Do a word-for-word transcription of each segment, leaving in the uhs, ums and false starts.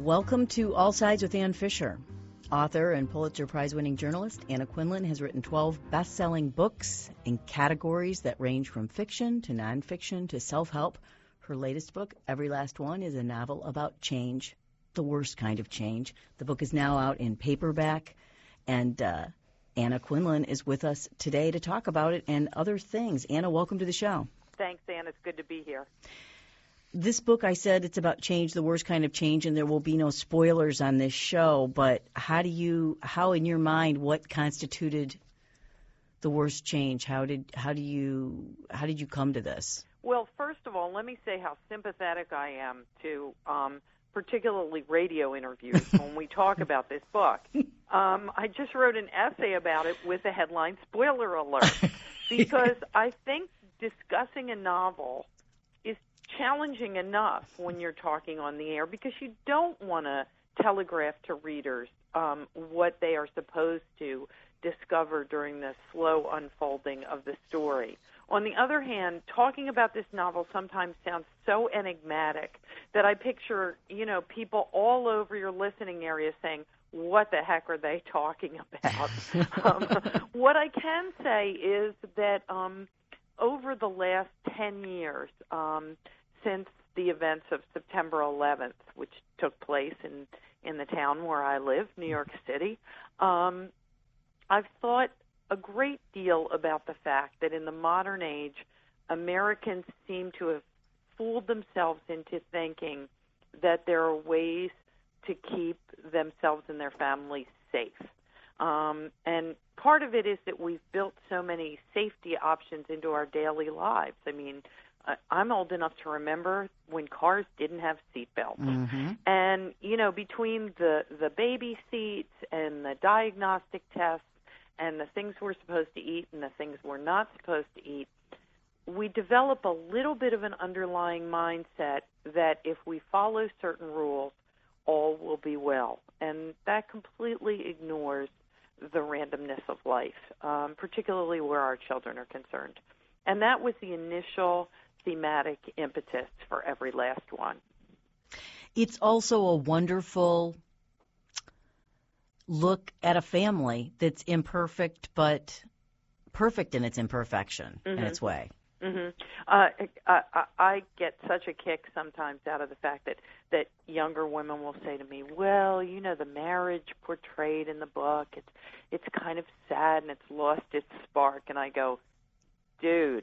Welcome to All Sides with Ann Fisher. Author and Pulitzer Prize-winning journalist Anna Quindlen has written twelve best-selling books in categories that range from fiction to nonfiction to self-help. Her latest book, Every Last One, is a novel about change, the worst kind of change. The book is now out in paperback, and uh, Anna Quindlen is with us today to talk about it and other things. Anna, welcome to the show. Thanks, Ann. It's good to be here. This book, I said it's about change, the worst kind of change, and there will be no spoilers on this show, but how do you, how in your mind, what constituted the worst change? How did, how do you, how did you come to this? Well, first of all, let me say how sympathetic I am to um, particularly radio interviews when we talk about this book. Um, I just wrote an essay about it with the headline, Spoiler Alert, because I think discussing a novel is challenging enough when you're talking on the air because you don't want to telegraph to readers um, what they are supposed to discover during the slow unfolding of the story. On the other hand, talking about this novel sometimes sounds so enigmatic that I picture, you know, people all over your listening area saying, what the heck are they talking about? um, what I can say is that um, over the last ten years, um, since the events of September eleventh, which took place in, in the town where I live, New York City, um, I've thought a great deal about the fact that in the modern age, Americans seem to have fooled themselves into thinking that there are ways to keep themselves and their families safe. Um, and part of it is that we've built so many safety options into our daily lives. I mean, I'm old enough to remember when cars didn't have seatbelts. Mm-hmm. And, you know, between the, the baby seats and the diagnostic tests and the things we're supposed to eat and the things we're not supposed to eat, we develop a little bit of an underlying mindset that if we follow certain rules, all will be well. And that completely ignores the randomness of life, um, particularly where our children are concerned. And that was the initial thematic impetus for Every Last One. It's also a wonderful look at a family that's imperfect, but perfect in its imperfection, mm-hmm. in its way. Mm-hmm. Uh, I, I, I get such a kick sometimes out of the fact that, that younger women will say to me, well, you know, the marriage portrayed in the book, it's, it's kind of sad and it's lost its spark. And I go, dude,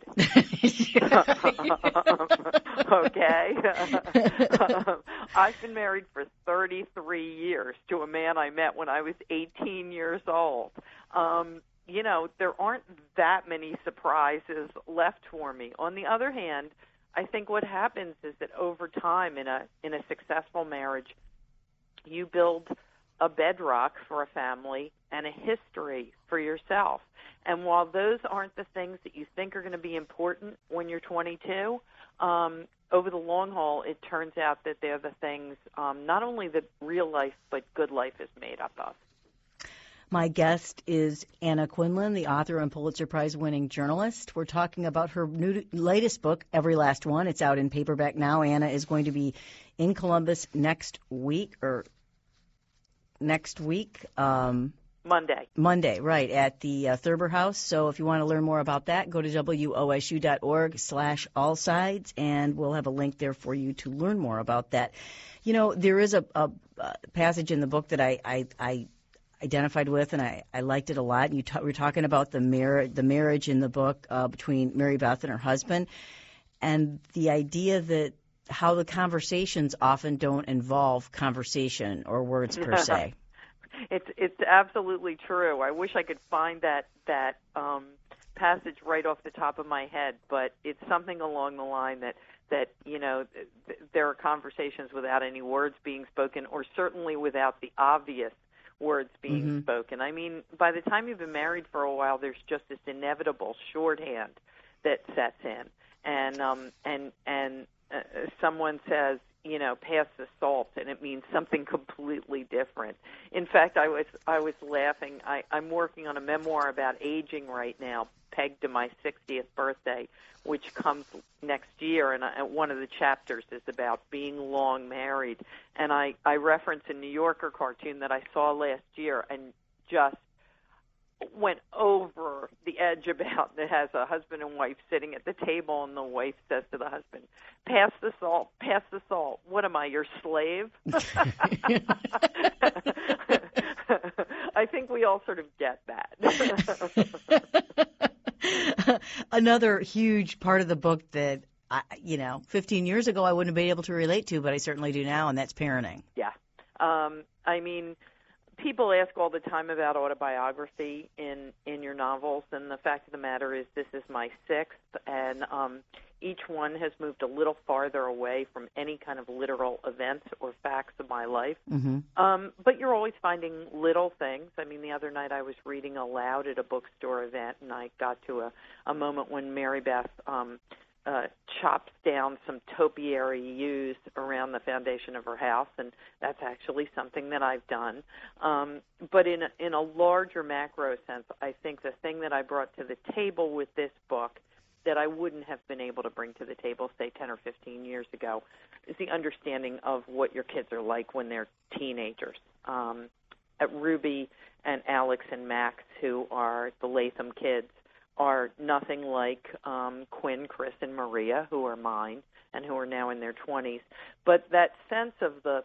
okay. I've been married for thirty-three years to a man I met when I was eighteen years old. Um, you know, there aren't that many surprises left for me. On the other hand, I think what happens is that over time in a in a successful marriage, you build a bedrock for a family and a history for yourself. And while those aren't the things that you think are going to be important when you're twenty-two, um, over the long haul, it turns out that they're the things um, not only that real life, but good life is made up of. My guest is Anna Quindlen, the author and Pulitzer Prize-winning journalist. We're talking about her new, latest book, Every Last One. It's out in paperback now. Anna is going to be in Columbus next week, or next week. Um, Monday. Monday, right, at the uh, Thurber House. So if you want to learn more about that, go to W O S U dot org slash all sides, and we'll have a link there for you to learn more about that. You know, there is a, a, a passage in the book that I, I, I identified with, and I, I liked it a lot. You ta- were talking about the, mar- the marriage in the book uh, between Mary Beth and her husband, and the idea that how the conversations often don't involve conversation or words per se. It's it's absolutely true. I wish I could find that that um, passage right off the top of my head, but it's something along the line that that you know th- there are conversations without any words being spoken, or certainly without the obvious words being mm-hmm. spoken. I mean, by the time you've been married for a while, there's just this inevitable shorthand that sets in, and um, and and uh, someone says, you know, pass the salt, and it means something completely different. In fact, I was I was laughing. I, I'm working on a memoir about aging right now, pegged to my sixtieth birthday, which comes next year, and I, one of the chapters is about being long married. And I, I reference a New Yorker cartoon that I saw last year and just went over the edge about. It has a husband and wife sitting at the table, and the wife says to the husband, "Pass the salt, pass the salt. What am I, your slave?" I think we all sort of get that. Another huge part of the book that, I, you know, fifteen years ago I wouldn't have been able to relate to, but I certainly do now, and that's parenting. Yeah. Um, I mean, people ask all the time about autobiography in, in your novels, and the fact of the matter is this is my sixth, and um, each one has moved a little farther away from any kind of literal events or facts of my life. Mm-hmm. Um, but you're always finding little things. I mean, the other night I was reading aloud at a bookstore event, and I got to a, a moment when Mary Beth um, uh, chops down some topiary yews around the foundation of her house, and that's actually something that I've done. Um, but in a, in a larger macro sense, I think the thing that I brought to the table with this book that I wouldn't have been able to bring to the table, say, ten or fifteen years ago, is the understanding of what your kids are like when they're teenagers. Um, at Ruby and Alex and Max, who are the Latham kids, are nothing like um, Quinn, Chris, and Maria, who are mine and who are now in their twenties. But that sense of the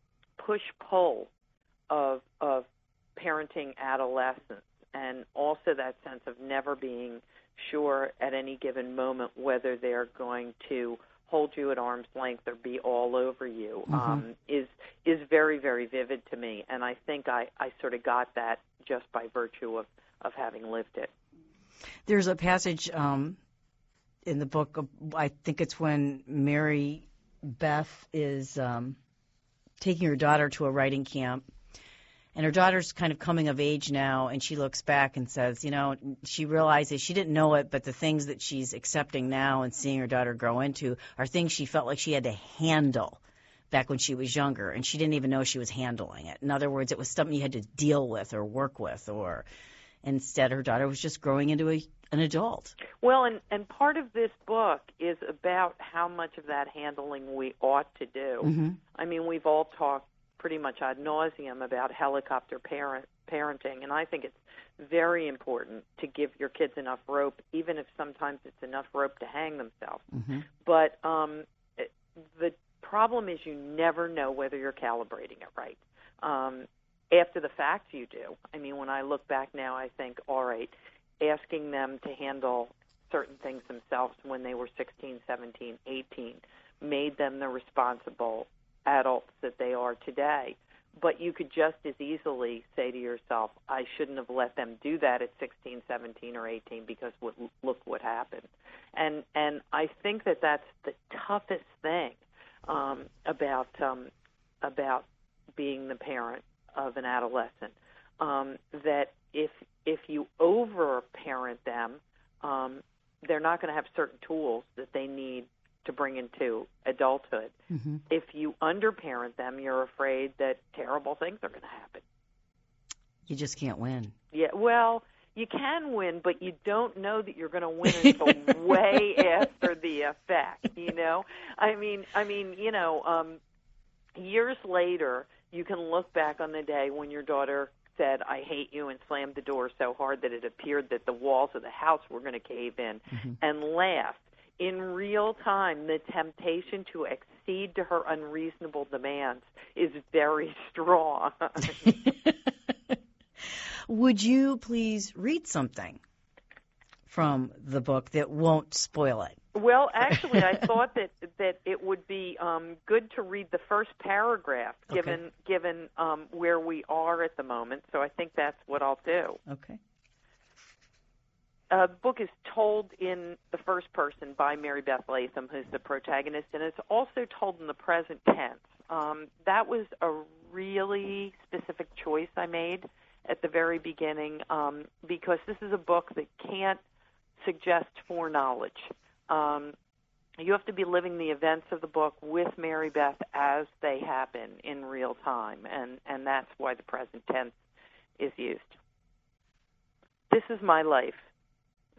push-pull of, of parenting adolescence, and also that sense of never being sure at any given moment whether they're going to hold you at arm's length or be all over you, mm-hmm. um, is is very, very vivid to me. And I think I, I sort of got that just by virtue of, of having lived it. There's a passage um, in the book, I think it's when Mary Beth is um, taking her daughter to a writing camp, and her daughter's kind of coming of age now, and she looks back and says, you know, she realizes she didn't know it, but the things that she's accepting now and seeing her daughter grow into are things she felt like she had to handle back when she was younger, and she didn't even know she was handling it. In other words, it was something you had to deal with or work with, or instead her daughter was just growing into a, an adult. Well, and, and part of this book is about how much of that handling we ought to do. Mm-hmm. I mean, we've all talked pretty much ad nauseum about helicopter parent, parenting, and I think it's very important to give your kids enough rope, even if sometimes it's enough rope to hang themselves. Mm-hmm. But um, it, the problem is you never know whether you're calibrating it right. Um, after the fact, you do. I mean, when I look back now, I think, all right, asking them to handle certain things themselves when they were sixteen, seventeen, eighteen made them the responsible adults that they are today. But you could just as easily say to yourself, I shouldn't have let them do that at sixteen, seventeen, or eighteen because what, look what happened. And and I think that that's the toughest thing um, about um, about being the parent of an adolescent, um, that if if you over-parent them, um, they're not going to have certain tools that they need to bring into adulthood. Mm-hmm. If you under-parent them, you're afraid that terrible things are going to happen. You just can't win. Yeah, well, you can win, but you don't know that you're going to win until way after the effect, you know? I mean, I mean, you know, um, years later, you can look back on the day when your daughter said, I hate you, and slammed the door so hard that it appeared that the walls of the house were going to cave in, mm-hmm. and laugh. In real time, the temptation to accede to her unreasonable demands is very strong. Would you please read something from the book that won't spoil it? Well, actually, I thought that that it would be um, good to read the first paragraph, given okay. given um, where we are at the moment. So I think that's what I'll do. Okay. Uh, the book is told in the first person by Mary Beth Latham, who's the protagonist, and it's also told in the present tense. Um, that was a really specific choice I made at the very beginning, um, because this is a book that can't suggest foreknowledge. Um, you have to be living the events of the book with Mary Beth as they happen in real time, and, and that's why the present tense is used. This is my life.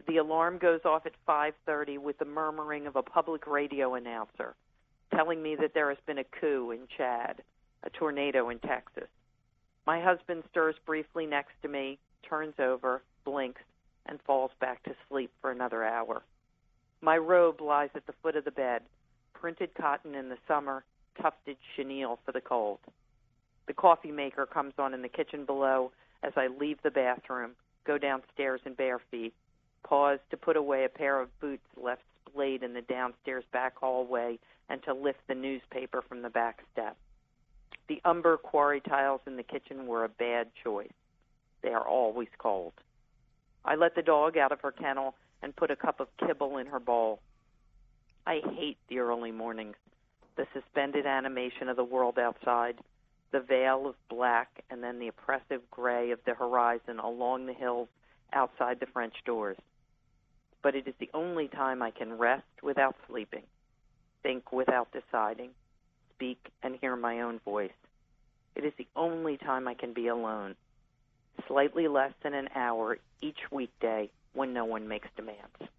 the alarm goes off at five thirty with the murmuring of a public radio announcer telling me that there has been a coup in Chad, a tornado in Texas. My husband stirs briefly next to me, turns over, blinks, and falls back to sleep for another hour. My robe lies at the foot of the bed, printed cotton in the summer, tufted chenille for the cold. The coffee maker comes on in the kitchen below as I leave the bathroom, go downstairs in bare feet, pause to put away a pair of boots left splayed in the downstairs back hallway and to lift the newspaper from the back step. The umber quarry tiles in the kitchen were a bad choice. They are always cold. I let the dog out of her kennel and put a cup of kibble in her bowl. I hate the early mornings, the suspended animation of the world outside, the veil of black, and then the oppressive gray of the horizon along the hills outside the French doors. But it is the only time I can rest without sleeping, think without deciding, speak and hear my own voice. It is the only time I can be alone, slightly less than an hour each weekday when no one makes demands.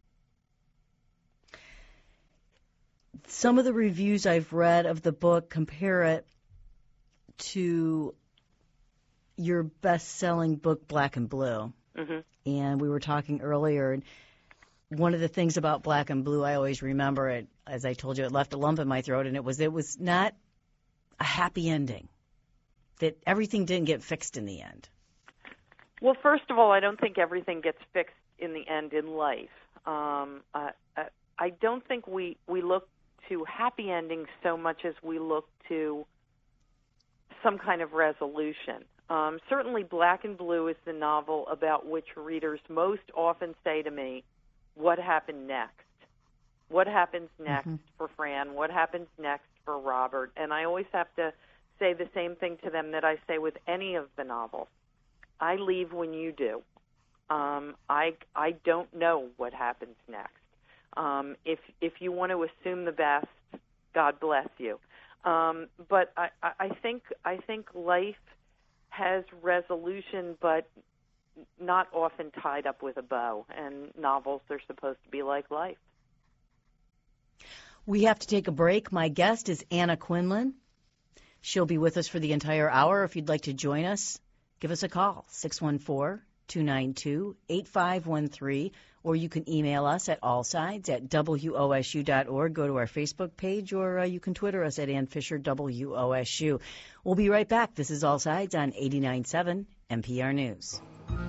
Some of the reviews I've read of the book compare it to your best-selling book, Black and Blue. Mm-hmm. And we were talking earlier, and one of the things about Black and Blue, I always remember it, as I told you, it left a lump in my throat, and it was it was not a happy ending, that everything didn't get fixed in the end. Well, first of all, I don't think everything gets fixed in the end in life. Um, uh, I don't think we, we look to happy endings so much as we look to some kind of resolution. Um, certainly Black and Blue is the novel about which readers most often say to me, what happened next? What happens next mm-hmm. for Fran? What happens next for Robert? And I always have to say the same thing to them that I say with any of the novels. I leave when you do. Um, I, I don't know what happens next. Um, if if you want to assume the best, God bless you. Um, but I, I think I think life has resolution, but not often tied up with a bow. And novels are supposed to be like life. We have to take a break. My guest is Anna Quinlan. She'll be with us for the entire hour. If you'd like to join us, give us a call, six one four, two nine two, eight five one three, or you can email us at allsides at W O S U dot org. Go to our Facebook page, or uh, you can Twitter us at Ann Fisher W O S U. We'll be right back. This is All Sides on eighty-nine point seven N P R News.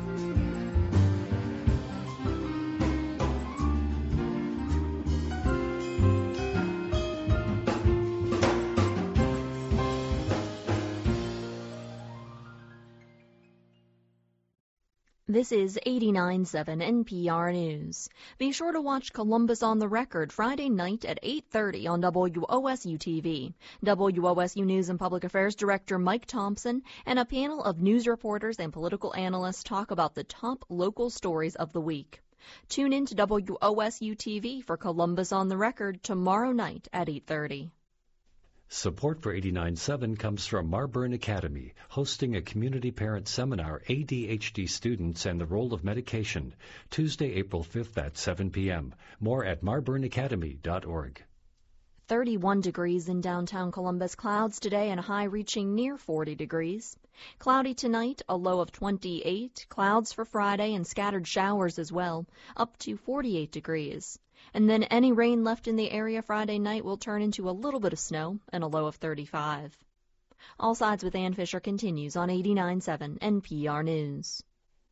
This is eighty-nine point seven N P R News. Be sure to watch Columbus on the Record Friday night at eight thirty on W O S U T V. W O S U News and Public Affairs Director Mike Thompson and a panel of news reporters and political analysts talk about the top local stories of the week. Tune in to W O S U T V for Columbus on the Record tomorrow night at eight thirty. Support for eighty-nine point seven comes from Marburn Academy, hosting a community parent seminar, A D H D Students and the Role of Medication, Tuesday, April fifth at seven p.m. More at marburn academy dot org. thirty-one degrees in downtown Columbus. Clouds today and a high reaching near forty degrees. Cloudy tonight, a low of twenty-eight. Clouds for Friday and scattered showers as well, up to forty-eight degrees. And then any rain left in the area Friday night will turn into a little bit of snow and a low of thirty-five. All Sides with Ann Fisher continues on eighty-nine point seven N P R News.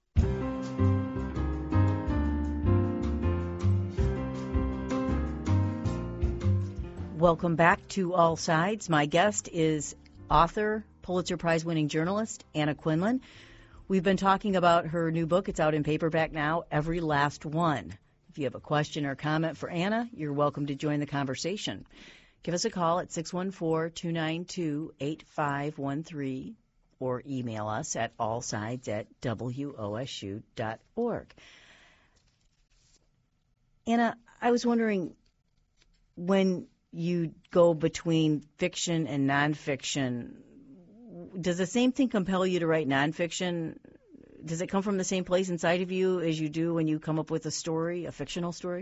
Welcome back to All Sides. My guest is author, Pulitzer Prize-winning journalist Anna Quinlan. We've been talking about her new book. It's out in paperback now, Every Last One. If you have a question or comment for Anna, you're welcome to join the conversation. Give us a call at six one four, two nine two, eight five one three or email us at allsides at W O S U dot org. Anna, I was wondering, when you go between fiction and nonfiction, does the same thing compel you to write nonfiction does it come from the same place inside of you as you do when you come up with a story, a fictional story?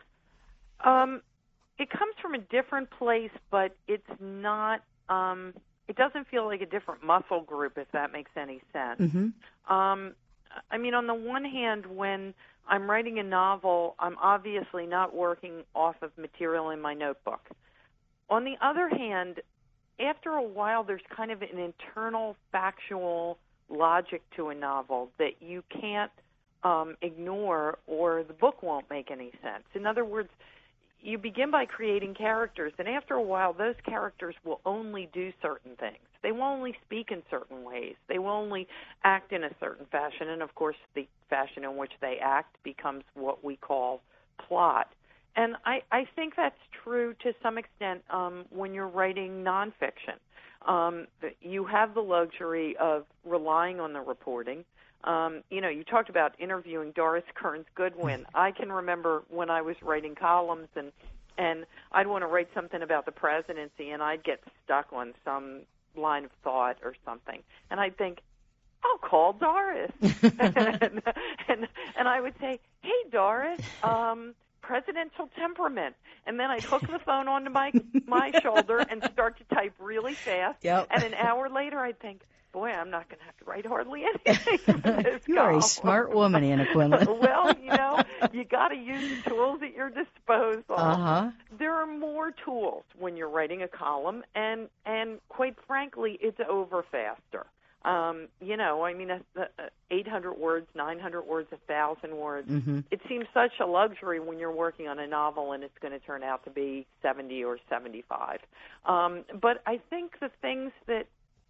Um, it comes from a different place, but it's not. Um, it doesn't feel like a different muscle group, if that makes any sense. Mm-hmm. Um, I mean, on the one hand, when I'm writing a novel, I'm obviously not working off of material in my notebook. On the other hand, after a while, there's kind of an internal factual logic to a novel that you can't um, ignore, or the book won't make any sense. In other words, you begin by creating characters, and after a while, those characters will only do certain things. They will only speak in certain ways. They will only act in a certain fashion, and of course, the fashion in which they act becomes what we call plot. And I, I think that's true to some extent um, when you're writing nonfiction. Um, you have the luxury of relying on the reporting. Um, you know, you talked about interviewing Doris Kearns Goodwin. I can remember when I was writing columns, and and I'd want to write something about the presidency, and I'd get stuck on some line of thought or something, and I'd think, I'll call Doris, and, and and I would say, hey Doris, um, presidential temperament, and then I'd hook the phone onto my my shoulder and start to type really fast, yep. and an hour later I'd think, boy, I'm not going to have to write hardly anything for this You column. are a smart woman, Anna Quinlan. Well, you know, you got to use the tools at your disposal. Uh-huh. There are more tools when you're writing a column, and and quite frankly, it's over faster. Um, you know, I mean, uh, uh, eight hundred words, nine hundred words, one thousand words. Mm-hmm. It seems such a luxury when you're working on a novel and it's going to turn out to be seventy or seventy-five. Um, but I think the things that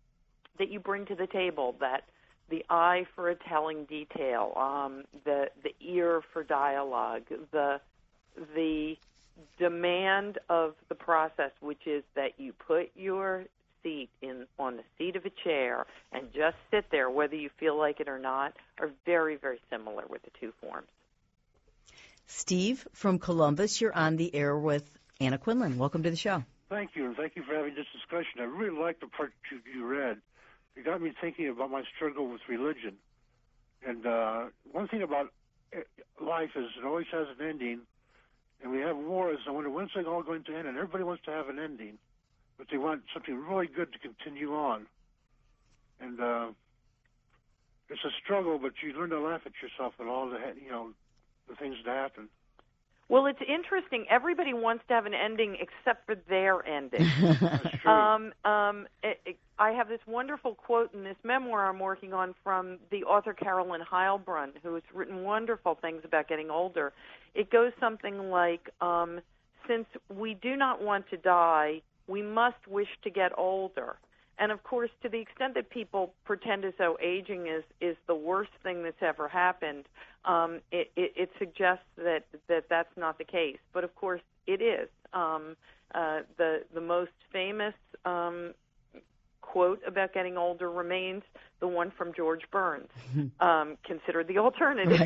that you bring to the table, that the eye for a telling detail, um, the the ear for dialogue, the the demand of the process, which is that you put your seat in on the seat of a chair and just sit there, whether you feel like it or not, are very, very similar with the two forms. Steve from Columbus, you're on the air with Anna Quinlan. Welcome to the show. Thank you, and thank you for having this discussion. I really liked the part you, you read. It got me thinking about my struggle with religion. And uh, one thing about life is it always has an ending, and we have wars. I wonder when's it all going to end, and everybody wants to have an ending, but they want something really good to continue on. And uh, it's a struggle, but you learn to laugh at yourself at all the, you know, the things that happen. Well, it's interesting. Everybody wants to have an ending except for their ending. That's true. Um, um, it, it, I have this wonderful quote in this memoir I'm working on from the author Carolyn Heilbrunn, who has written wonderful things about getting older. It goes something like, um, since we do not want to die, we must wish to get older. And, of course, to the extent that people pretend as though aging is, is the worst thing that's ever happened, um, it, it, it suggests that, that that's not the case. But, of course, it is. Um, uh, the, the most famous um, quote about getting older remains the one from George Burns. Um, consider the alternative.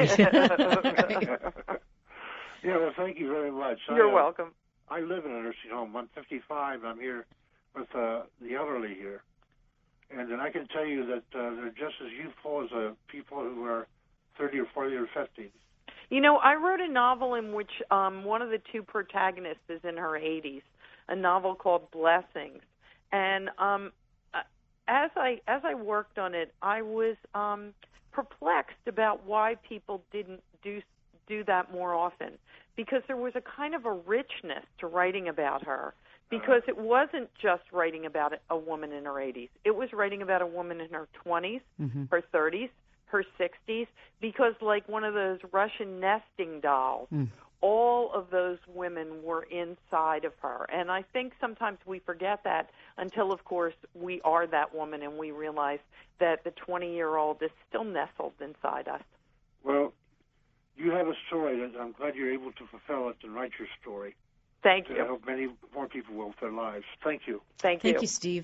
Yeah, well, thank you very much. You're I, uh, welcome. I live in a nursing home. I'm fifty-five, and I'm here with uh, the elderly here. And then I can tell you that uh, they're just as youthful as uh, people who are thirty or forty or fifty. You know, I wrote a novel in which um, one of the two protagonists is in her eighties, a novel called Blessings. And um, as I as I worked on it, I was um, perplexed about why people didn't do do that more often, because there was a kind of a richness to writing about her. Because it wasn't just writing about a woman in her eighties. It was writing about a woman in her twenties, mm-hmm. her thirties, her sixties, because like one of those Russian nesting dolls, mm. all of those women were inside of her. And I think sometimes we forget that until, of course, we are that woman and we realize that the twenty-year-old is still nestled inside us. Well, you have a story that I'm glad you're able to fulfill it and write your story. Thank you. I hope many more people will with their lives. Thank you. Thank you. Thank you, Steve.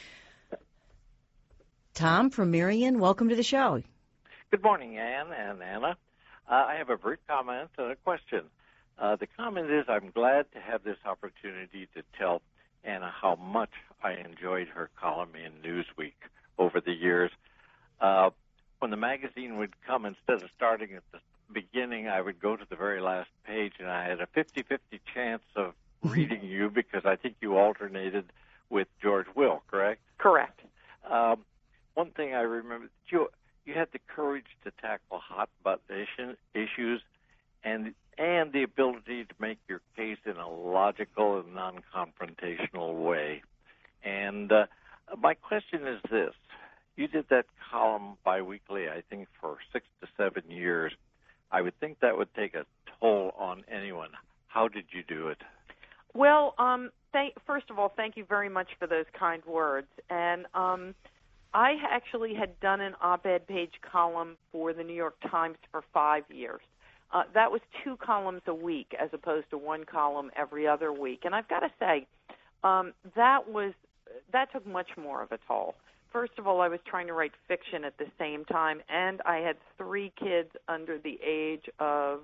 Tom from Marion, welcome to the show. Good morning, Ann and Anna. Uh, I have a brief comment and a question. Uh, the comment is I'm glad to have this opportunity to tell Anna how much I enjoyed her column in Newsweek over the years. Uh, when the magazine would come, instead of starting at the beginning, I would go to the very last page, and I had a fifty-fifty chance of reading you because I think you alternated with George Will, correct? Correct. Um, one thing I remember, you you had the courage to tackle hot button issues, and and the ability to make your case in a logical and non-confrontational way. And uh, my question is this. You did that column biweekly, I think, for six to seven years. I would think that would take a toll on anyone. How did you do it? Well, um, thank, first of all, thank you very much for those kind words. And um, I actually had done an op-ed page column for the New York Times for five years. Uh, that was two columns a week as opposed to one column every other week. And I've got to say, um, that was that took much more of a toll. First of all, I was trying to write fiction at the same time, and I had three kids under the age of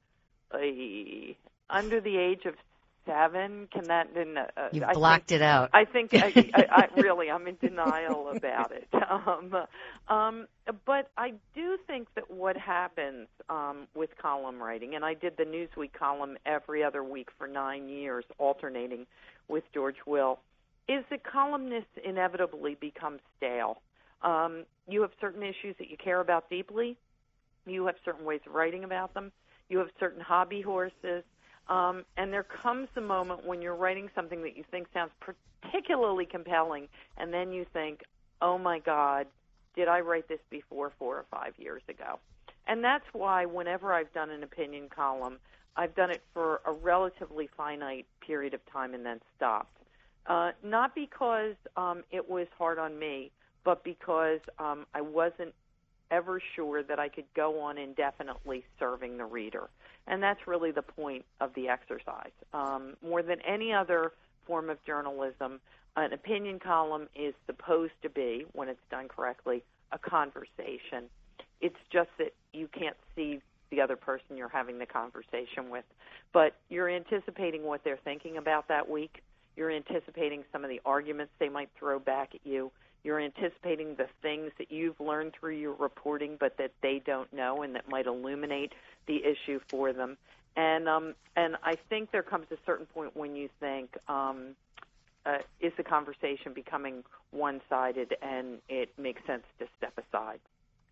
a under the age of seven. Can that? Uh, You've I blocked think, it out. I think I, I, I really I'm in denial about it. Um, um, but I do think that what happens um, with column writing, and I did the Newsweek column every other week for nine years, alternating with George Will, is that columnists inevitably become stale. Um, you have certain issues that you care about deeply. You have certain ways of writing about them. You have certain hobby horses. Um, and there comes a moment when you're writing something that you think sounds particularly compelling, and then you think, oh, my God, did I write this before four or five years ago? And that's why whenever I've done an opinion column, I've done it for a relatively finite period of time and then stopped. Uh, not because um, it was hard on me, but because um, I wasn't ever sure that I could go on indefinitely serving the reader. And that's really the point of the exercise. Um, more than any other form of journalism, an opinion column is supposed to be, when it's done correctly, a conversation. It's just that you can't see the other person you're having the conversation with. But you're anticipating what they're thinking about that week. You're anticipating some of the arguments they might throw back at you. You're anticipating the things that you've learned through your reporting but that they don't know and that might illuminate the issue for them. And um, and I think there comes a certain point when you think, um, uh, is the conversation becoming one-sided, and it makes sense to step aside.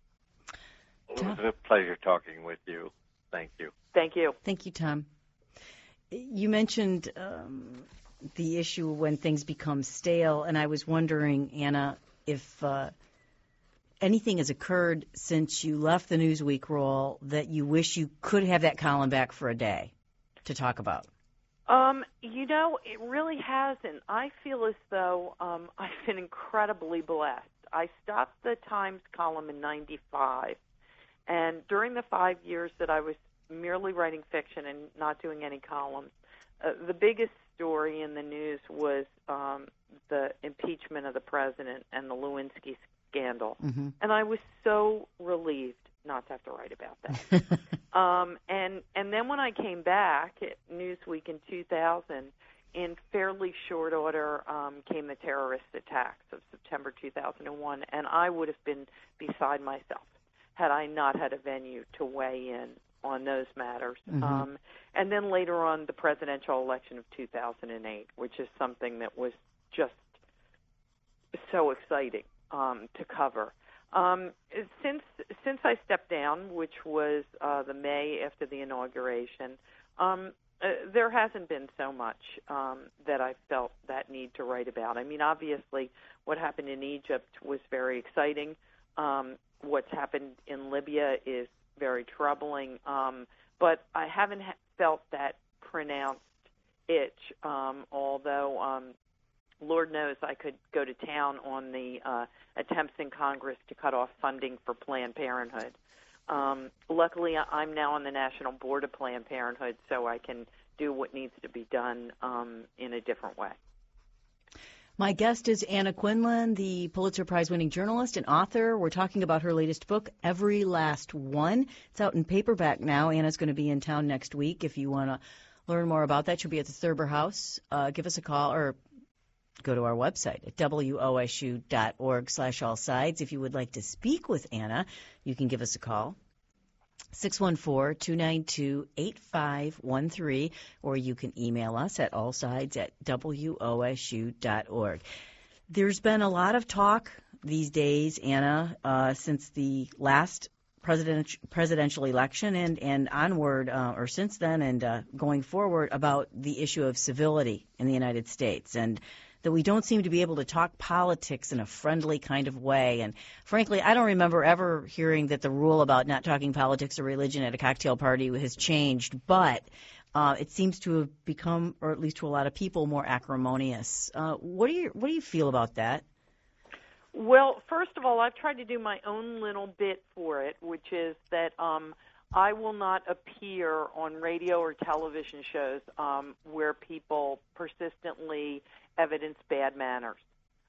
It was a pleasure talking with you. Thank you. Thank you. Thank you, Tom. You mentioned um, the issue when things become stale, and I was wondering, Anna, if uh, anything has occurred since you left the Newsweek role that you wish you could have that column back for a day to talk about. Um, you know, it really hasn't. I feel as though um, I've been incredibly blessed. I stopped the Times column in ninety-five, and during the five years that I was merely writing fiction and not doing any columns, uh, the biggest story in the news was um, the impeachment of the president and the Lewinsky scandal. Mm-hmm. And I was so relieved not to have to write about that. um, and and then when I came back at Newsweek in two thousand, in fairly short order um, came the terrorist attacks of September two thousand one, and I would have been beside myself had I not had a venue to weigh in on those matters. Mm-hmm. Um, and then later on, the presidential election of two thousand eight, which is something that was just so exciting um, to cover. Um, since since I stepped down, which was uh, the May after the inauguration, um, uh, there hasn't been so much um, that I felt that need to write about. I mean, obviously, what happened in Egypt was very exciting. Um, what's happened in Libya is very troubling, um, but I haven't ha- felt that pronounced itch, um, although um, Lord knows I could go to town on the uh, attempts in Congress to cut off funding for Planned Parenthood. Um, luckily, I'm now on the National Board of Planned Parenthood, so I can do what needs to be done um, in a different way. My guest is Anna Quinlan, the Pulitzer Prize-winning journalist and author. We're talking about her latest book, Every Last One. It's out in paperback now. Anna's going to be in town next week. If you want to learn more about that, she'll be at the Thurber House. Uh, give us a call or go to our website at W O S U dot org slash all sides. If you would like to speak with Anna, you can give us a call, six one four, two nine two, eight five one three, or you can email us at allsides at W O S U dot org. There's been a lot of talk these days, Anna, uh, since the last president, presidential election and, and onward, uh, or since then and uh, going forward, about the issue of civility in the United States, and that we don't seem to be able to talk politics in a friendly kind of way. And frankly, I don't remember ever hearing that the rule about not talking politics or religion at a cocktail party has changed, but uh, it seems to have become, or at least to a lot of people, more acrimonious. Uh, what do you what do you feel about that? Well, first of all, I've tried to do my own little bit for it, which is that um, I will not appear on radio or television shows um, where people persistently evidence bad manners.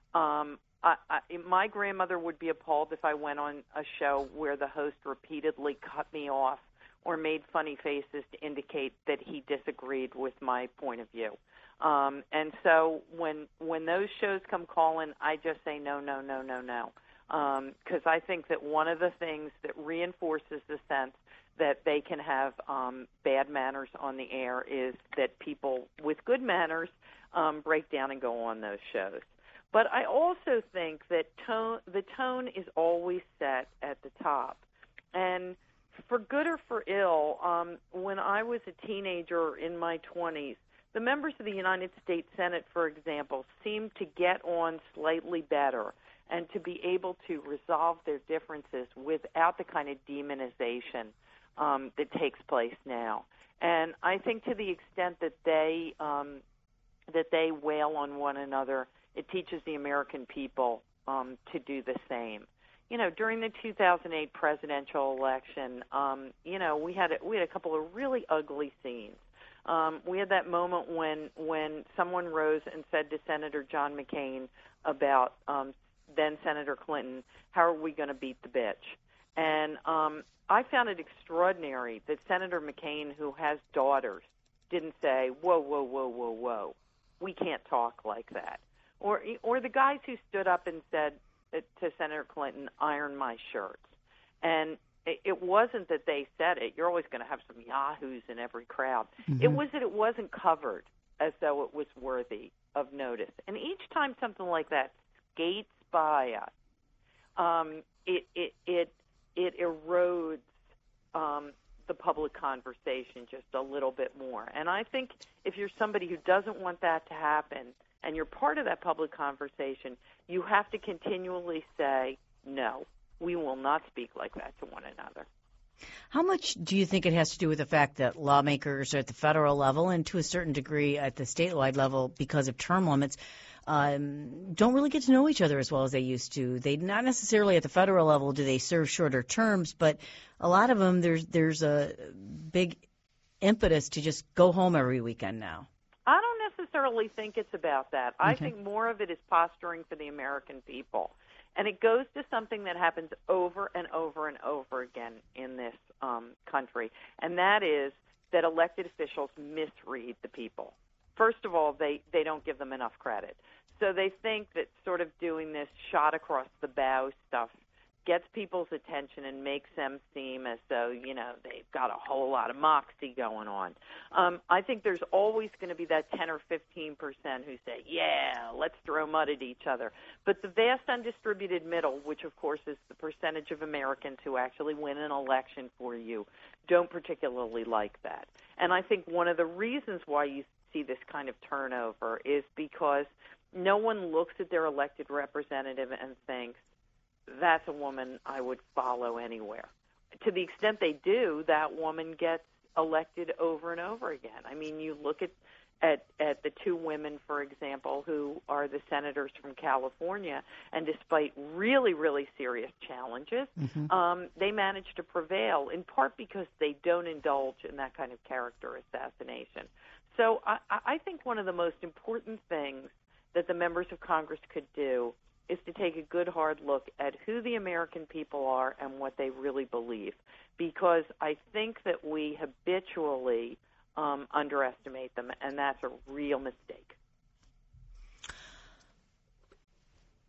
Um, I, I, my grandmother would be appalled if I went on a show where the host repeatedly cut me off or made funny faces to indicate that he disagreed with my point of view. Um, and so when when those shows come calling, I just say no, no, no, no, no, because um, I think that one of the things that reinforces the sense that they can have um, bad manners on the air is that people with good manners um, break down and go on those shows. But I also think that tone, the tone is always set at the top. And for good or for ill, um, when I was a teenager in my twenties, the members of the United States Senate, for example, seemed to get on slightly better and to be able to resolve their differences without the kind of demonization um, that takes place now. And I think to the extent that they um, that they wail on one another, it teaches the American people um, to do the same. You know, during the two thousand eight presidential election, um, you know, we had a, we had a couple of really ugly scenes. Um, we had that moment when when someone rose and said to Senator John McCain about um, then Senator Clinton, how are we going to beat the bitch? And um, I found it extraordinary that Senator McCain, who has daughters, didn't say, whoa, whoa, whoa, whoa, whoa, we can't talk like that. Or, or the guys who stood up and said to Senator Clinton, iron my shirts. And it wasn't that they said it. You're always going to have some yahoos in every crowd. Mm-hmm. It was that it wasn't covered as though it was worthy of notice. And each time something like that skates by us, um, it, it, it, it erodes um, the public conversation just a little bit more. And I think if you're somebody who doesn't want that to happen and you're part of that public conversation, you have to continually say no. We will not speak like that to one another. How much do you think it has to do with the fact that lawmakers at the federal level and to a certain degree at the statewide level, because of term limits, um, don't really get to know each other as well as they used to? They not necessarily at the federal level do they serve shorter terms, but a lot of them there's there's a big impetus to just go home every weekend now. I don't necessarily think it's about that. I Okay. think more of it is posturing for the American people. And it goes to something that happens over and over and over again in this um, country, and that is that elected officials misread the people. First of all, they, they don't give them enough credit. So they think that sort of doing this shot across the bow stuff gets people's attention and makes them seem as though, you know, they've got a whole lot of moxie going on. Um, I think there's always going to be that ten or fifteen percent who say, yeah, let's throw mud at each other. But the vast undistributed middle, which, of course, is the percentage of Americans who actually win an election for you, don't particularly like that. And I think one of the reasons why you see this kind of turnover is because no one looks at their elected representative and thinks, that's a woman I would follow anywhere. To the extent they do, that woman gets elected over and over again. I mean, you look at, at, at the two women, for example, who are the senators from California, and despite really, really serious challenges, mm-hmm. um, they manage to prevail, in part because they don't indulge in that kind of character assassination. So I, I think one of the most important things that the members of Congress could do is to take a good hard look at who the American people are and what they really believe, because I think that we habitually um, underestimate them, and that's a real mistake.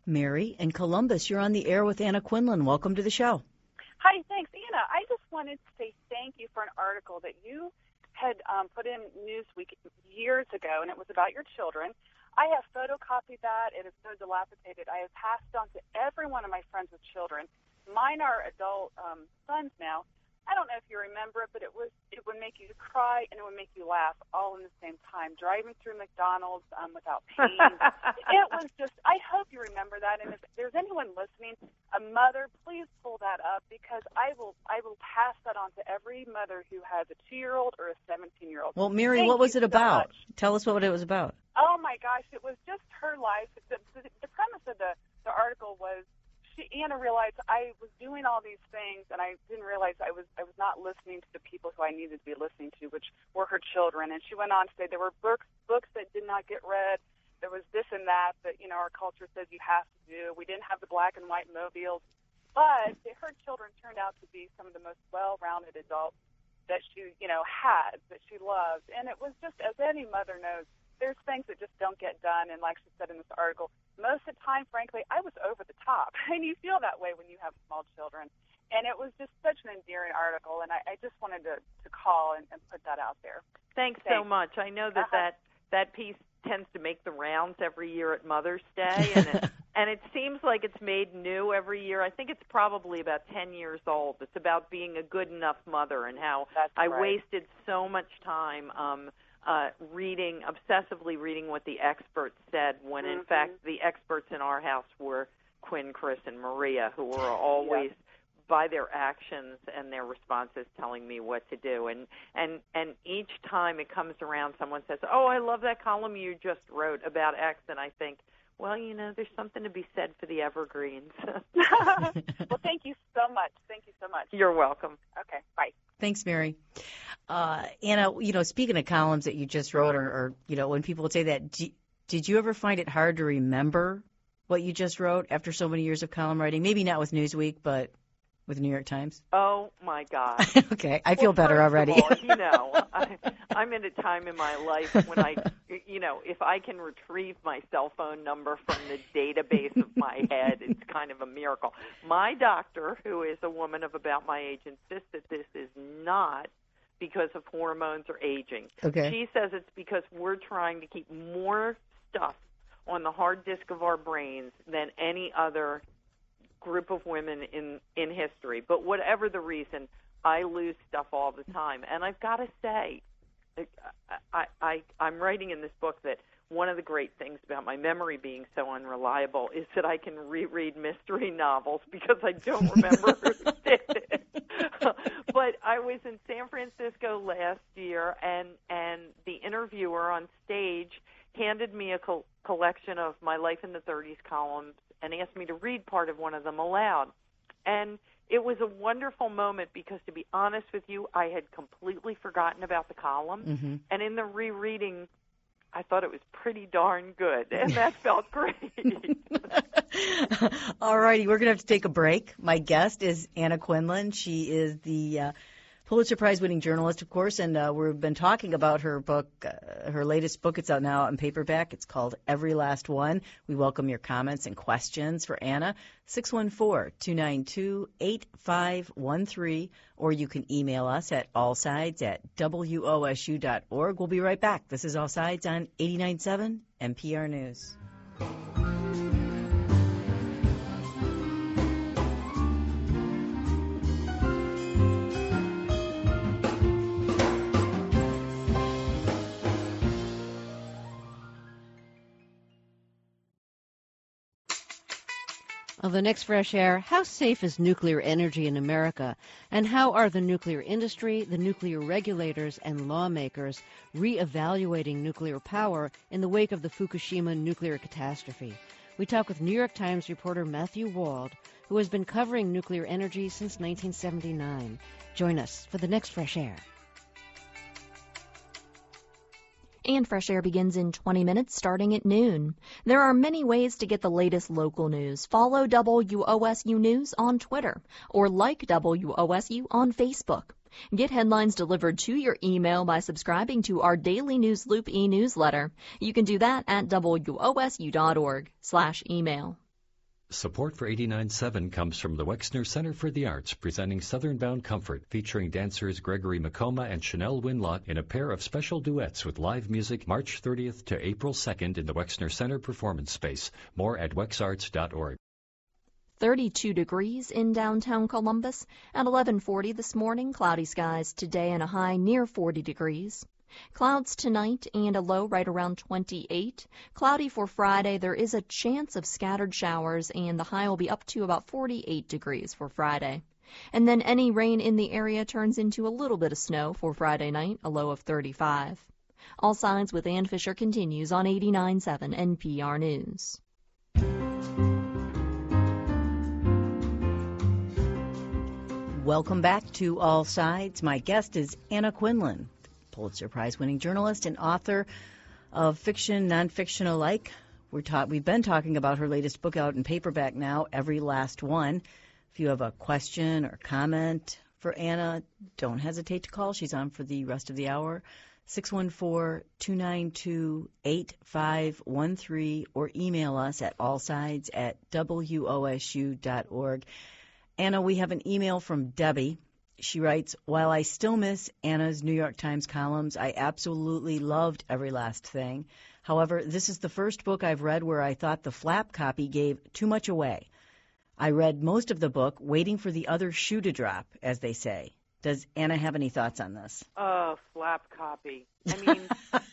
Mary in Columbus, you're on the air with Anna Quinlan. Welcome to the show. Hi, thanks. Anna, I just wanted to say thank you for an article that you had um, put in Newsweek years ago, and it was about your children. I have photocopied that. It is so dilapidated. I have passed it on to every one of my friends with children. Mine are adult um, sons now. I don't know if you remember it, but it was it would make you cry and it would make you laugh all in the same time. Driving through McDonald's um, without pain. It was just, I hope you remember that. And if there's anyone listening, a mother, please pull that up, because I will I will pass that on to every mother who has a two-year-old or a seventeen-year-old. Well, Mary, Thank what was it so about? much. Tell us what it was about. Oh, my gosh. It was just her life. The, the, the premise of the, the article was, She, Anna realized I was doing all these things, and I didn't realize I was I was not listening to the people who I needed to be listening to, which were her children. And she went on to say there were books books that did not get read. There was this and that that you know our culture says you have to do. We didn't have the black and white mobiles, but her children turned out to be some of the most well-rounded adults that she you know had, that she loved. And it was just, as any mother knows, there's things that just don't get done. And like she said in this article, most of the time, frankly, I was over the top. And you feel that way when you have small children. And it was just such an endearing article, and I, I just wanted to, to call and, and put that out there. Thanks, Thanks so much. I know that, Uh-huh. that that piece tends to make the rounds every year at Mother's Day, and it, and it seems like it's made new every year. I think it's probably about ten years old. It's about being a good enough mother and how That's I right. wasted so much time um, uh, reading, obsessively reading what the experts said, when in Mhm. fact the experts in our house were Quinn, Chris, and Maria, who were always, by their actions and their responses, telling me what to do. And, and, and each time it comes around, someone says, oh, I love that column you just wrote about X, and I think, well, you know, there's something to be said for the evergreens. Well, thank you so much. Thank you so much. You're welcome. Okay, bye. Thanks, Mary. Uh, Anna, you know, speaking of columns that you just wrote, or, or you know, when people would say that, do, did you ever find it hard to remember what you just wrote after so many years of column writing? Maybe not with Newsweek, but with New York Times? Oh, my God. Okay, I feel well, better first already. Of all, you know, I, I'm in a time in my life when I, you know, if I can retrieve my cell phone number from the database of my head, it's kind of a miracle. My doctor, who is a woman of about my age, insists that this is not because of hormones or aging. Okay. She says it's because we're trying to keep more stuff on the hard disk of our brains than any other group of women in, in history. But whatever the reason, I lose stuff all the time. And I've got to say, I, I, I'm writing in this book that one of the great things about my memory being so unreliable is that I can reread mystery novels because I don't remember who did it. But I was in San Francisco last year, and, and the interviewer on stage handed me a col- collection of my Life in the thirties columns and asked me to read part of one of them aloud. And it was a wonderful moment because, to be honest with you, I had completely forgotten about the column. Mm-hmm. And in the rereading, I thought it was pretty darn good, and that felt great. All righty, we're going to have to take a break. My guest is Anna Quinlan. She is the uh, Pulitzer Prize-winning journalist, of course, and uh, we've been talking about her book, uh, her latest book. It's out now in paperback. It's called Every Last One. We welcome your comments and questions for Anna, six one four, two nine two, eight five one three, or you can email us at allsides at W O S U dot org. We'll be right back. This is All Sides on eighty-nine point seven N P R News. On the next Fresh Air, how safe is nuclear energy in America, and how are the nuclear industry, the nuclear regulators, and lawmakers reevaluating nuclear power in the wake of the Fukushima nuclear catastrophe? We talk with New York Times reporter Matthew Wald, who has been covering nuclear energy since nineteen seventy-nine. Join us for the next Fresh Air. And Fresh Air begins in twenty minutes, starting at noon. There are many ways to get the latest local news. Follow W O S U News on Twitter or like W O S U on Facebook. Get headlines delivered to your email by subscribing to our daily News Loop e-newsletter. You can do that at W O S U dot org slash email. Support for eighty-nine point seven comes from the Wexner Center for the Arts, presenting Southern Bound Comfort, featuring dancers Gregory McComa and Chanel Winlott in a pair of special duets with live music March thirtieth to April second in the Wexner Center Performance Space. More at wexarts dot org. thirty-two degrees in downtown Columbus. At eleven forty this morning, cloudy skies today and a high near forty degrees. Clouds tonight and a low right around twenty-eight. Cloudy for Friday. There is a chance of scattered showers, and the high will be up to about forty-eight degrees for Friday. And then any rain in the area turns into a little bit of snow for Friday night, a low of thirty-five. All Sides with Ann Fisher continues on eighty-nine point seven N P R News. Welcome back to All Sides. My guest is Anna Quindlen, Pulitzer Prize-winning journalist and author of fiction, nonfiction alike. We're ta- we've been talking about her latest book out in paperback now, Every Last One. If you have a question or comment for Anna, don't hesitate to call. She's on for the rest of the hour, six one four, two nine two, eight five one three, or email us at allsides at w o s u dot org. Anna, we have an email from Debbie. She writes, while I still miss Anna's New York Times columns, I absolutely loved Every Last Thing. However, this is the first book I've read where I thought the flap copy gave too much away. I read most of the book waiting for the other shoe to drop, as they say. Does Anna have any thoughts on this? Oh, flap copy. I mean,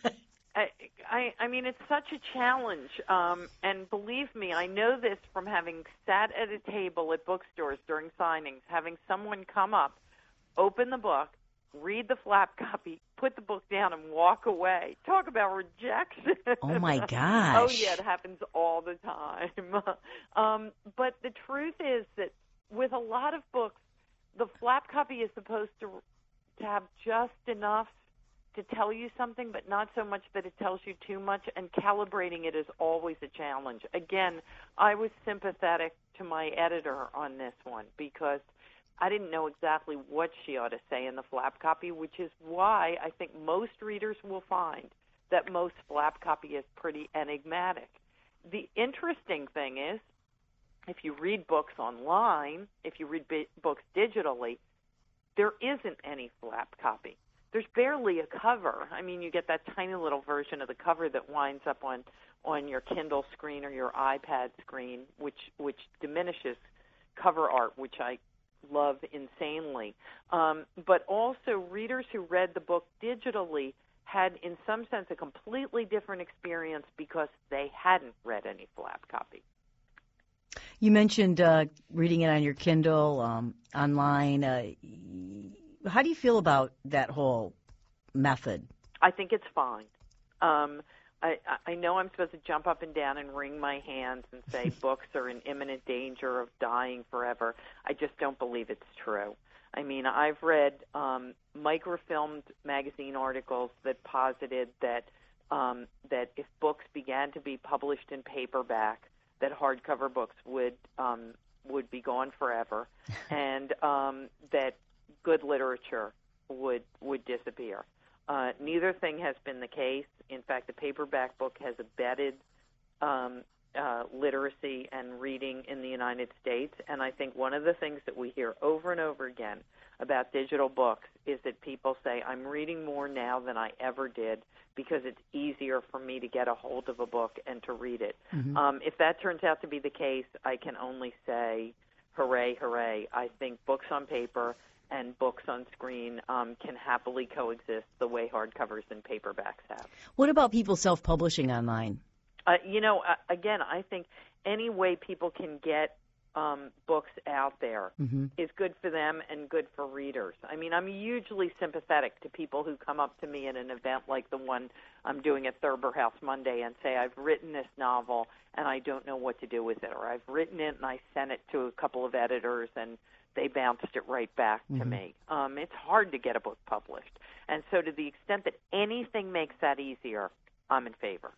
I, I, I mean, it's such a challenge. Um, and believe me, I know this from having sat at a table at bookstores during signings, having someone come up, open the book, read the flap copy, put the book down, and walk away. Talk about rejection. Oh, my gosh. Oh, yeah, it happens all the time. um, but the truth is that with a lot of books, the flap copy is supposed to to have just enough to tell you something, but not so much that it tells you too much, and calibrating it is always a challenge. Again, I was sympathetic to my editor on this one because I didn't know exactly what she ought to say in the flap copy, which is why I think most readers will find that most flap copy is pretty enigmatic. The interesting thing is, if you read books online, if you read bi- books digitally, there isn't any flap copy. There's barely a cover. I mean, you get that tiny little version of the cover that winds up on, on your Kindle screen or your iPad screen, which which diminishes cover art, which I love insanely. Um, but also, readers who read the book digitally had, in some sense, a completely different experience because they hadn't read any flap copy. You mentioned uh, reading it on your Kindle, um, online. Uh, how do you feel about that whole method? I think it's fine. Um, I, I know I'm supposed to jump up and down and wring my hands and say books are in imminent danger of dying forever. I just don't believe it's true. I mean, I've read um, microfilmed magazine articles that posited that um, that if books began to be published in paperback, that hardcover books would um, would be gone forever, and um, that good literature would would disappear. Uh, neither thing has been the case. In fact, the paperback book has abetted um, uh, literacy and reading in the United States, and I think one of the things that we hear over and over again about digital books is that people say, I'm reading more now than I ever did because it's easier for me to get a hold of a book and to read it. Mm-hmm. Um, if that turns out to be the case, I can only say, hooray, hooray. I think books on paper and books on screen um, can happily coexist the way hardcovers and paperbacks have. What about people self-publishing online? Uh, you know, uh, again, I think any way people can get um, books out there mm-hmm. is good for them and good for readers. I mean, I'm hugely sympathetic to people who come up to me at an event like the one I'm doing at Thurber House Monday and say, I've written this novel and I don't know what to do with it, or I've written it and I sent it to a couple of editors and they bounced it right back to mm-hmm. me. Um, it's hard to get a book published. And so to the extent that anything makes that easier, I'm in favor.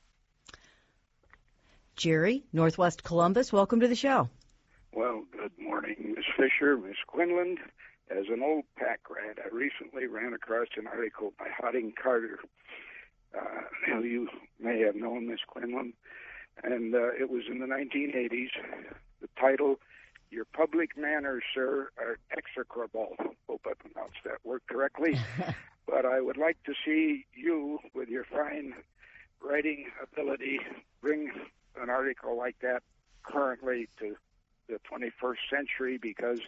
Jerry, Northwest Columbus, welcome to the show. Well, good morning, Miss Fisher, Miss Quinlan. As an old pack rat, I recently ran across an article by Harding Carter, uh, who you may have known, Miss Quinlan, and uh, it was in the nineteen eighties. the title, Your Public Manners, Sir, are execrable. Hope I pronounced that word correctly. But I would like to see you, with your fine writing ability, bring an article like that currently to the twenty-first century, because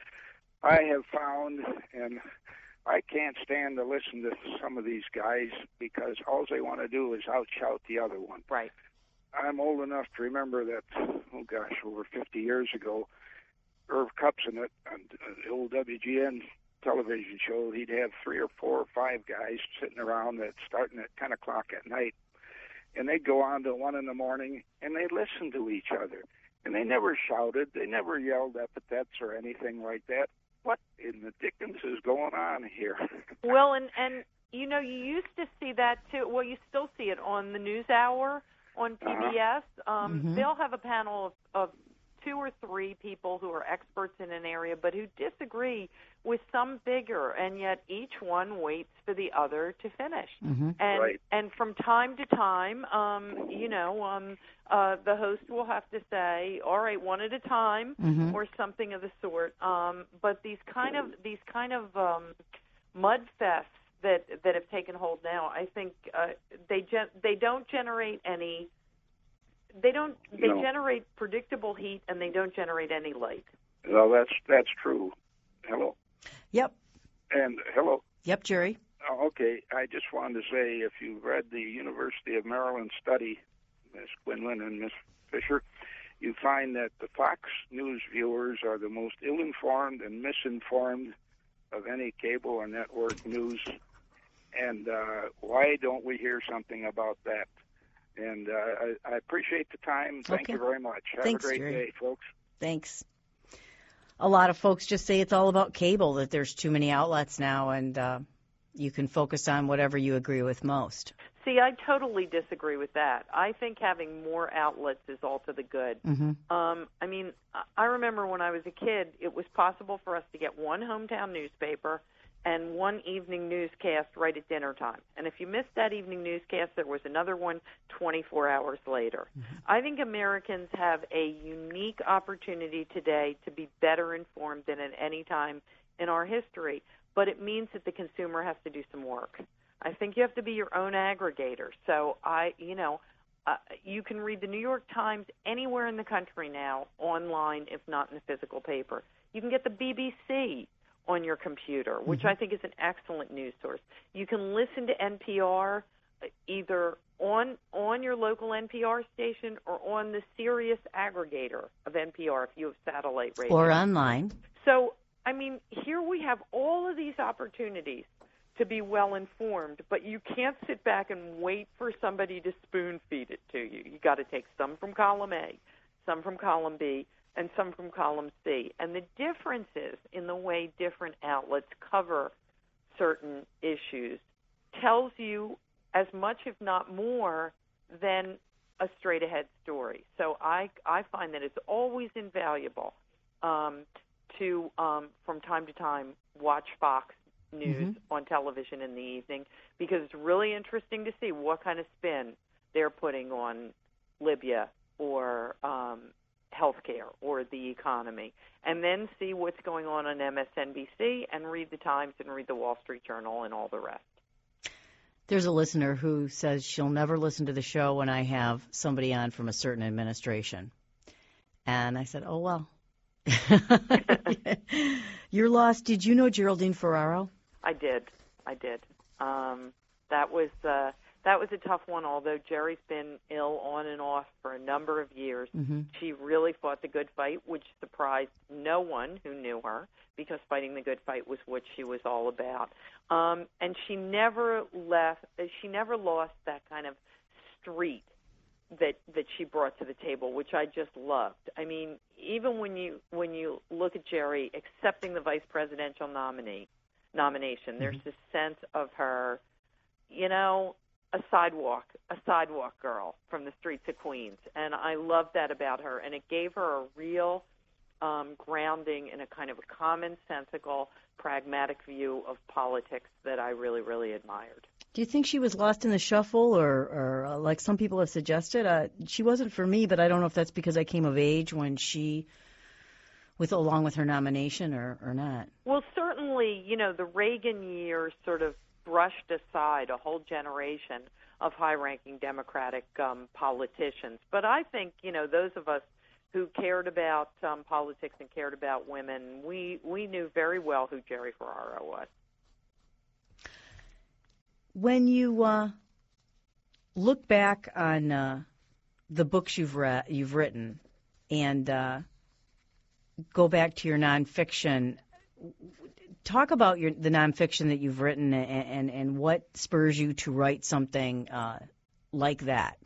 I have found, and I can't stand to listen to some of these guys because all they want to do is outshout the other one. Right. I'm old enough to remember that, oh gosh, over fifty years ago, Irv Cupson at the old W G N television show, he'd have three or four or five guys sitting around that starting at ten o'clock at night, and they'd go on to one in the morning, and they'd listen to each other. And they never shouted, they never yelled epithets or anything like that. What in the dickens is going on here? Well, and, and you know, you used to see that too. Well, you still see it on the News Hour on P B S. Uh-huh. Um, mm-hmm. They'll have a panel of, of two or three people who are experts in an area, but who disagree with some vigor, and yet each one waits for the other to finish. Mm-hmm. And right. and from time to time, um, you know, um, uh, the host will have to say, "All right, one at a time," mm-hmm. or something of the sort. Um, but these kind of these kind of um, mud fests that that have taken hold now, I think uh, they gen- they don't generate any. They don't. They no. generate predictable heat, and they don't generate any light. Well, that's that's true. Hello. Yep. And hello. Yep, Jerry. Oh, okay. I just wanted to say, if you read the University of Maryland study, Miss Quinlan and Miss Fisher, you find that the Fox News viewers are the most ill-informed and misinformed of any cable or network news. And uh, why don't we hear something about that? And uh, I, I appreciate the time. Thank okay. you very much. Have Thanks, a great Jerry. day, folks. Thanks. A lot of folks just say it's all about cable, that there's too many outlets now, and uh, you can focus on whatever you agree with most. See, I totally disagree with that. I think having more outlets is all to the good. Mm-hmm. Um, I mean, I remember when I was a kid, it was possible for us to get one hometown newspaper and one evening newscast right at dinner time. And if you missed that evening newscast, there was another one twenty-four hours later. Mm-hmm. I think Americans have a unique opportunity today to be better informed than at any time in our history, but it means that the consumer has to do some work. I think you have to be your own aggregator. So I, you know, uh, you can read the New York Times anywhere in the country now online, if not in the physical paper. You can get the B B C on your computer, which mm-hmm. I think is an excellent news source. You can listen to N P R either on on your local N P R station or on the Sirius aggregator of N P R if you have satellite radio. Or online. So, I mean, here we have all of these opportunities to be well informed, but you can't sit back and wait for somebody to spoon feed it to you. You got to take some from column A, some from column B, and some from column C. And the differences in the way different outlets cover certain issues tells you as much, if not more, than a straight-ahead story. So I, I find that it's always invaluable um, to, um, from time to time, watch Fox News mm-hmm. on television in the evening, because it's really interesting to see what kind of spin they're putting on Libya or um, healthcare or the economy, and then see what's going on on M S N B C and read the Times and read the Wall Street Journal and all the rest. There's a listener who says she'll never listen to the show when I have somebody on from a certain administration. And I said, oh, well. You're lost. Did you know Geraldine Ferraro? I did. I did. Um, that was uh, that was a tough one, although Jerry's been ill on and off for a number of years. Mm-hmm. She really fought the good fight, which surprised no one who knew her, because fighting the good fight was what she was all about. Um, and she never left. She never lost that kind of street that that she brought to the table, which I just loved. I mean, even when you when you look at Jerry accepting the vice presidential nominee nomination, there's this sense of her, you know, a sidewalk, a sidewalk girl from the streets of Queens. And I love that about her. And it gave her a real um, grounding in a kind of a commonsensical, pragmatic view of politics that I really, really admired. Do you think she was lost in the shuffle, or, or uh, like some people have suggested? Uh, she wasn't for me, but I don't know if that's because I came of age when she, with along with her nomination, or, or not. Well, certainly, you know, the Reagan years sort of brushed aside a whole generation of high-ranking Democratic um, politicians. But I think, you know, those of us who cared about um, politics and cared about women, we, we knew very well who Jerry Ferraro was. When you uh, look back on uh, the books you've read, you've written, and uh, go back to your nonfiction, talk about your the nonfiction that you've written, and, and, and what spurs you to write something uh, like that.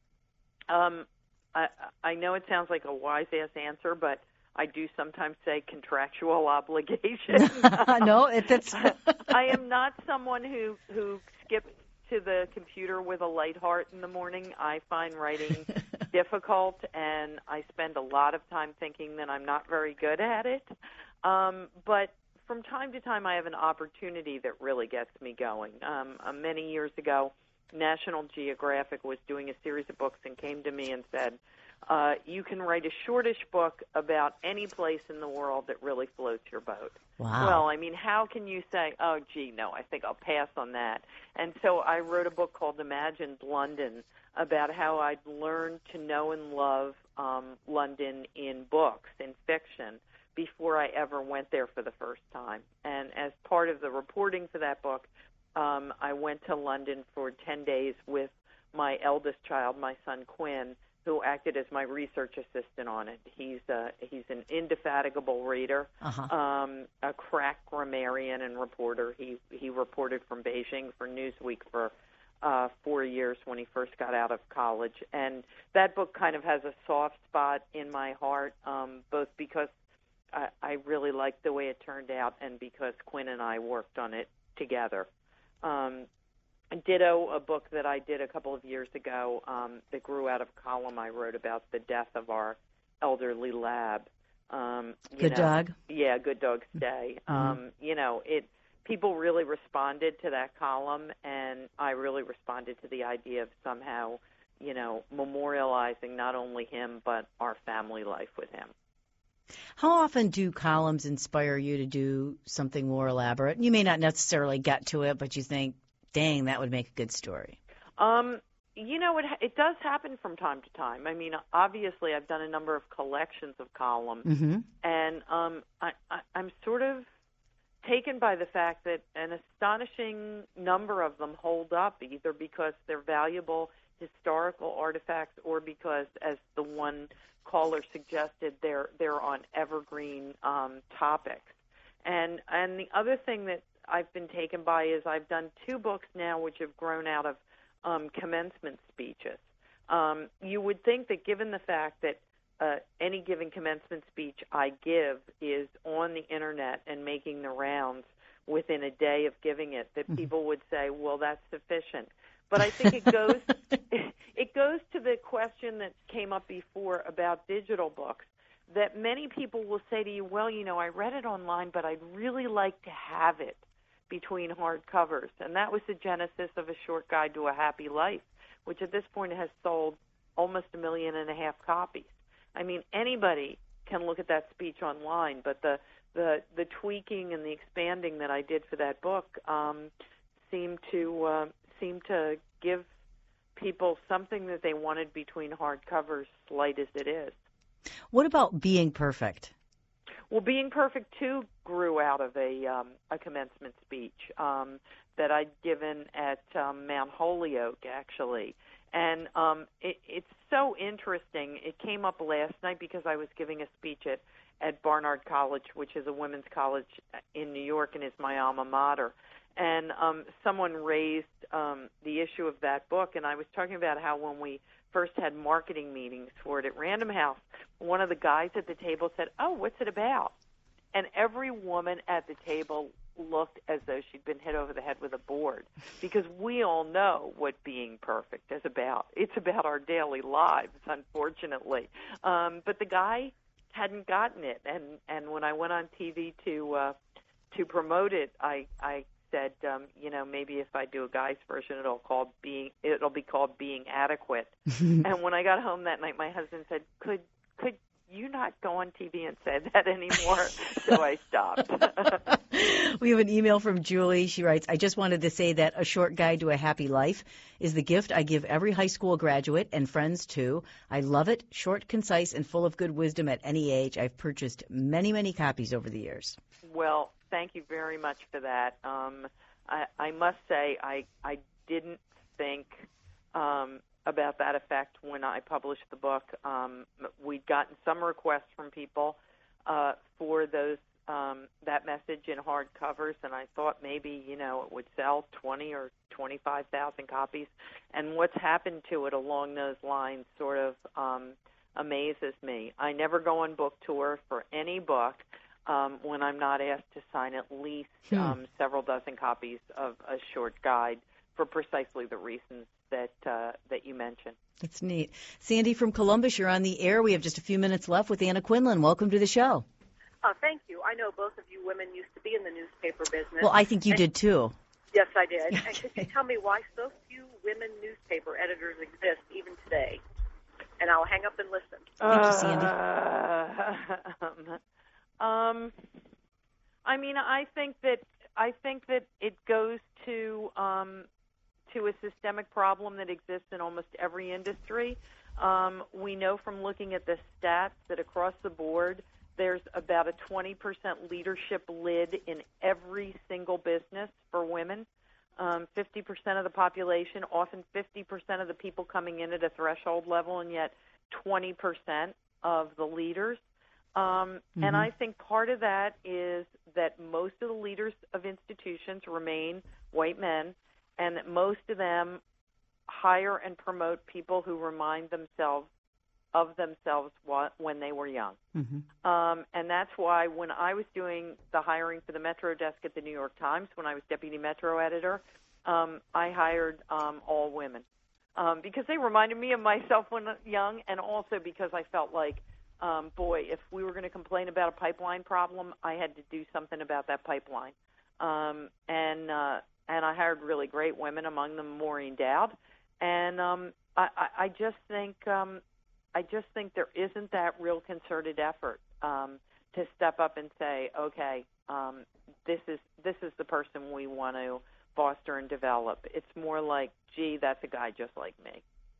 Um, I, I know it sounds like a wise-ass answer, but I do sometimes say contractual obligation. No, it, that's... I am not someone who, who skips to the computer with a light heart in the morning. I find writing difficult, and I spend a lot of time thinking that I'm not very good at it. Um, but from time to time, I have an opportunity that really gets me going. Um, uh, many years ago, National Geographic was doing a series of books and came to me and said, Uh, you can write a shortish book about any place in the world that really floats your boat. Wow. Well, I mean, how can you say, oh, gee, no, I think I'll pass on that? And so I wrote a book called Imagined London about how I'd learned to know and love um, London in books, in fiction, before I ever went there for the first time. And as part of the reporting for that book, um, I went to London for ten days with my eldest child, my son Quinn, who acted as my research assistant on it. He's uh, he's an indefatigable reader, uh-huh. um, a crack grammarian and reporter. He he reported from Beijing for Newsweek for uh, four years when he first got out of college. And that book kind of has a soft spot in my heart, um, both because I, I really liked the way it turned out and because Quinn and I worked on it together. Um, Ditto, a book that I did a couple of years ago um, that grew out of a column I wrote about the death of our elderly lab. Um, you Good know, Dog? Yeah, Good Dog Stay. Mm-hmm. Um, you know, it. People really responded to that column, and I really responded to the idea of somehow, you know, memorializing not only him but our family life with him. How often do columns inspire you to do something more elaborate? You may not necessarily get to it, but you think, dang, that would make a good story. Um, you know, it it does happen from time to time. I mean, obviously, I've done a number of collections of columns, mm-hmm. and um, I, I, I'm sort of taken by the fact that an astonishing number of them hold up, either because they're valuable historical artifacts or because, as the one caller suggested, they're they're on evergreen um, topics. And and the other thing that I've been taken by is I've done two books now which have grown out of um, commencement speeches. Um, you would think that given the fact that uh, any given commencement speech I give is on the Internet and making the rounds within a day of giving it, that people would say, well, that's sufficient. But I think it goes it goes to the question that came up before about digital books, that many people will say to you, well, you know, I read it online, but I'd really like to have it between hardcovers. And that was the genesis of A Short Guide to a Happy Life, which at this point has sold almost a million and a half copies. I mean, anybody can look at that speech online, but the the, the tweaking and the expanding that I did for that book um, seemed to uh, seemed to give people something that they wanted between hardcovers, slight as it is. What about Being Perfect? Well, Being Perfect, too, grew out of a um, a commencement speech um, that I'd given at um, Mount Holyoke, actually. And um, it, it's so interesting. It came up last night because I was giving a speech at, at Barnard College, which is a women's college in New York and is my alma mater. And um, someone raised um, the issue of that book, and I was talking about how when we first had marketing meetings for it at Random House, one of the guys at the table said, oh, what's it about? And every woman at the table looked as though she'd been hit over the head with a board, because we all know what Being Perfect is about. It's about our daily lives, unfortunately. Um, but the guy hadn't gotten it, and, and when I went on T V to uh, to promote it, I, I said, um, you know, maybe if I do a guy's version, it'll called being it'll be called Being Adequate. And when I got home that night, my husband said, "Could could you not go on T V and say that anymore?" So I stopped. We have an email from Julie. She writes, I just wanted to say that A Short Guide to a Happy Life is the gift I give every high school graduate and friends too. I love it. Short, concise, and full of good wisdom at any age. I've purchased many, many copies over the years. Well, thank you very much for that. Um, I, I must say I, I didn't think um, about that effect when I published the book. Um, we'd gotten some requests from people uh, for those um, that message in hard covers, and I thought maybe, you know, it would sell twenty or twenty-five thousand copies. And what's happened to it along those lines sort of um, amazes me. I never go on book tour for any book um, when I'm not asked to sign at least hmm. um, several dozen copies of A Short Guide for precisely the reasons that uh, that you mentioned. That's neat. Sandy from Columbus, you're on the air. We have just a few minutes left with Anna Quinlan. Welcome to the show. Uh, thank you. I know both of you women used to be in the newspaper business. Well, I think you and, did too. Yes, I did. And could you tell me why so few women newspaper editors exist even today? And I'll hang up and listen. Thank you, Sandy. Uh, um, I mean, I think that I think that it goes to um, to a systemic problem that exists in almost every industry. Um, we know from looking at the stats that across the board, there's about a twenty percent leadership lid in every single business for women. Um, fifty percent of the population, often fifty percent of the people coming in at a threshold level, and yet twenty percent of the leaders. Um, mm-hmm. And I think part of that is that most of the leaders of institutions remain white men, and that most of them hire and promote people who remind themselves of themselves when they were young. Mm-hmm. Um, and that's why when I was doing the hiring for the Metro desk at the New York Times, when I was deputy Metro editor, um, I hired um, all women um, because they reminded me of myself when young, and also because I felt like, um, boy, if we were going to complain about a pipeline problem, I had to do something about that pipeline. Um, and uh, and I hired really great women, among them Maureen Dowd. And um, I, I, I just think... Um, I just think there isn't that real concerted effort um, to step up and say, okay, um, this is this is the person we want to foster and develop. It's more like, gee, that's a guy just like me.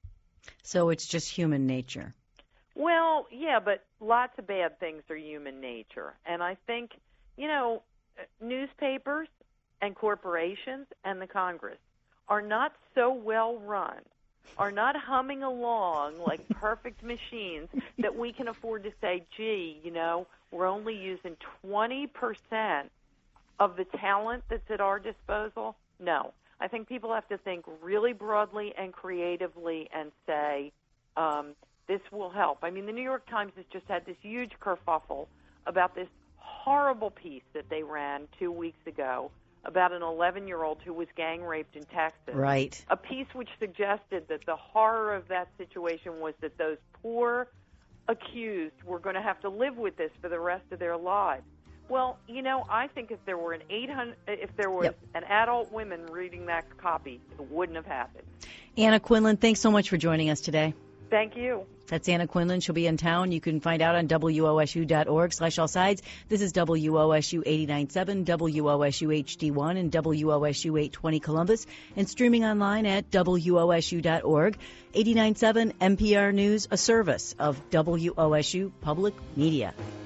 So it's just human nature. Well, yeah, but lots of bad things are human nature. And I think, you know, newspapers and corporations and the Congress are not so well run, are not humming along like perfect machines that we can afford to say, gee, you know, we're only using twenty percent of the talent that's at our disposal. No. I think people have to think really broadly and creatively and say, um, this will help. I mean, the New York Times has just had this huge kerfuffle about this horrible piece that they ran two weeks ago about an eleven-year-old who was gang raped in Texas. Right. A piece which suggested that the horror of that situation was that those poor accused were going to have to live with this for the rest of their lives. Well, you know, I think if there were an eight hundred, if there was yep. an adult woman reading that copy, it wouldn't have happened. Anna Quinlan, thanks so much for joining us today. Thank you. That's Anna Quinlan. She'll be in town. You can find out on W O S U dot org slash all sides. This is W O S U eighty-nine point seven, W O S U H D one, and W O S U eight twenty Columbus, and streaming online at W O S U dot org. eighty-nine point seven N P R News, a service of W O S U Public Media.